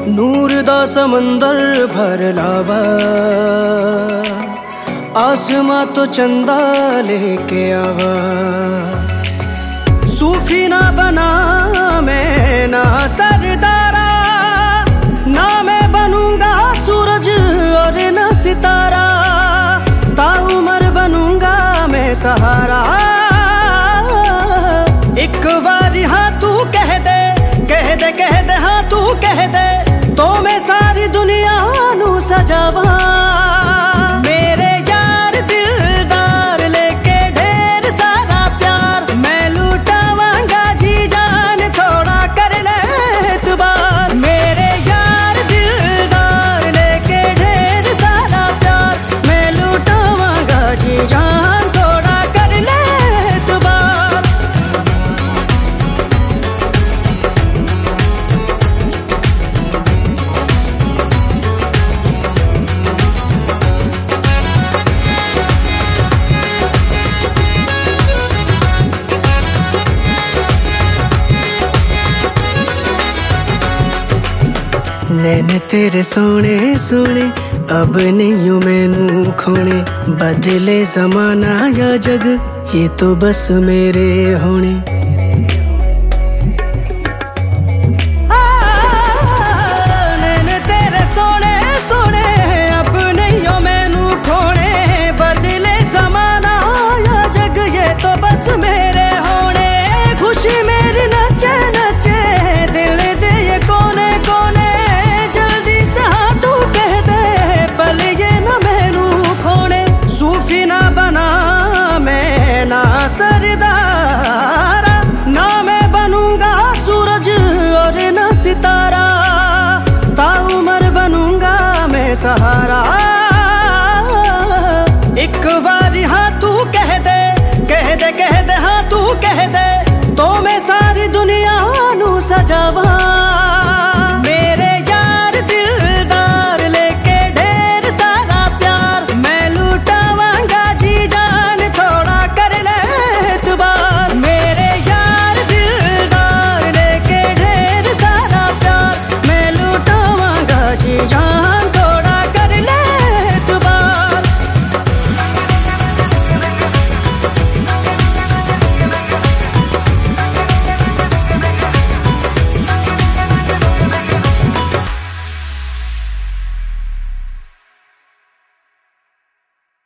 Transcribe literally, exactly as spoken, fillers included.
ਨੂਰ ਦਾ ਸਮੁੰਦਰ ਭਰ ਲਾਵਾ, आसमां तो चंदा लेके आवा। सूफी ना बना मैं ना सरदारा, ना मैं बनूंगा सूरज और ना सितारा, ताउमर बनूंगा मैं सहारा। एक बार हाँ तू कह दे, कह दे कह दे हाँ तू कह दे, तो मैं सारी दुनिया नू सजावा। मेरे यार दिलदार लेके ढेर सारा प्यार, मैं लुटावांगा जी जान थोड़ा कर ले एतबार। मेरे यार दिलदार लेके ढेर सारा प्यार, मैं लुटावांगा जी जान थोड़ा कर ले एतबार। नैन तेरे सोने सोने अब नहीं हूँ मैनू खोने, बदले जमाना या जग ये तो बस मेरे होने। नैन तेरे सोने सोने अब नहीं हूँ मैनू खोने, बदले जमाना या जग ये तो बस मेरे होने। खुशी मेरी नचे नचे दिल दे ये कोने कोने, सूफी ना बना मैं ना सरदारा, ना मैं बनूंगा सूरज और ना सितारा, ताउमर बनूंगा मैं सहारा। एक बार हाँ तू कह दे, कह दे कह दे हाँ तू कह दे, तो मैं सारी दुनिया नू सजावा।